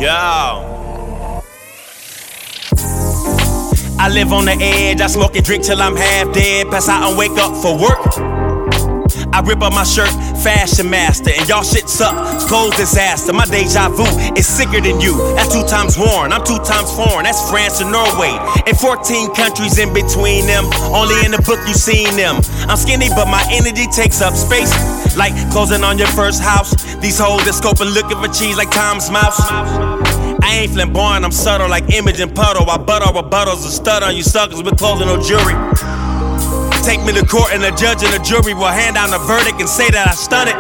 Yo. I live on the edge, I smoke and drink till I'm half dead. Pass out and wake up for work. I rip up my shirt, fashion master, and y'all shit suck. Clothes disaster, my deja vu is sicker than you. That's 2 times worn, I'm 2 times foreign. That's France and Norway, and 14 countries in between them. Only in the book you seen them. I'm skinny, but my energy takes up space. Like closing on your first house. These hoes that scoping looking for cheese like Tom's mouse. I ain't flamboyant, I'm subtle like Imogen Puddle. I butter rebuttals and stud on you suckers with closing no jury. Take me to court and the judge and the jury will hand down the verdict and say that I stunted.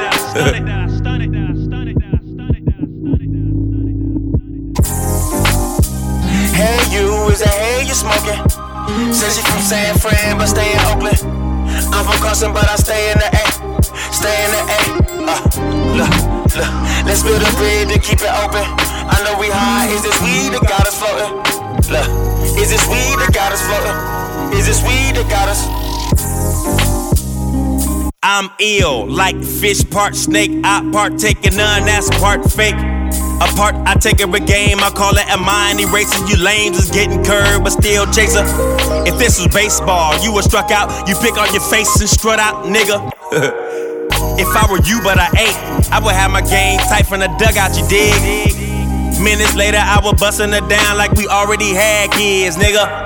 Hey you, is that hey you smoking? Says she from San Fran but stay in Oakland. I'm from Carson but I stay in the A. Stay in the A. Look, let's build a bridge to keep it open. I know we high, is this weed that got us floating? Look, is this weed that got us floating? Is this weed that got us? I'm ill, like fish part snake. I partake in none, that's part fake. Apart, I take every game, I call it a mind eraser. You lames is getting curved, but still chaser. If this was baseball, you were struck out. You pick on your face and strut out, nigga. If I were you, but I ain't, I would have my game tight from the dugout, you dig? Minutes later, I was busting it down like we already had kids, nigga.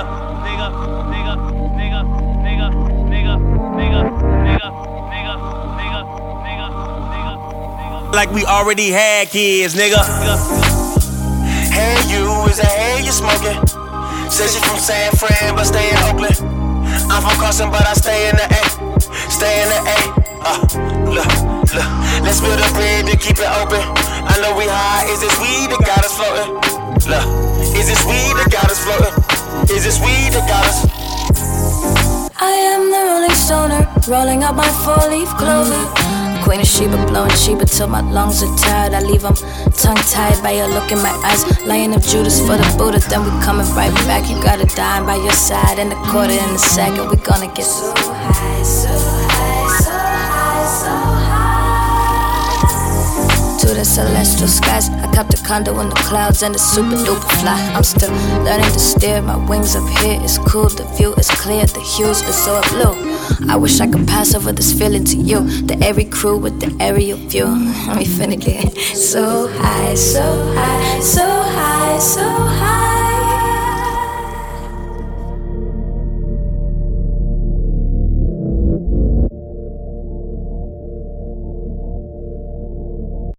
Like we already had kids, nigga. Hey you, is that hey you smoking? Says she from San Fran but stay in Oakland. I'm from Carson but I stay in the A. Stay in the A. Look, let's build a bridge to keep it open. I know we high, is this weed that got us floating? Look, is this weed that got us floating? Is this weed that got us? I am the rolling stoner, rolling up my 4-leaf clover. Queen of Sheba, blowing Sheba till my lungs are tired. I leave them tongue-tied by your look in my eyes. Lion of Judas for the Buddha, then we coming right back. You got a dime by your side and a quarter in a second. We gonna get so high, so high, so high, so high. To the celestial skies, I copped a condo in the clouds and it's super duper fly. I'm still learning to steer, my wings up here, it's cool. The view is clear, the hues are so blue. I wish I could pass over this feeling to you. The airy crew with the aerial view. We finna get so high, so high, so high, so high.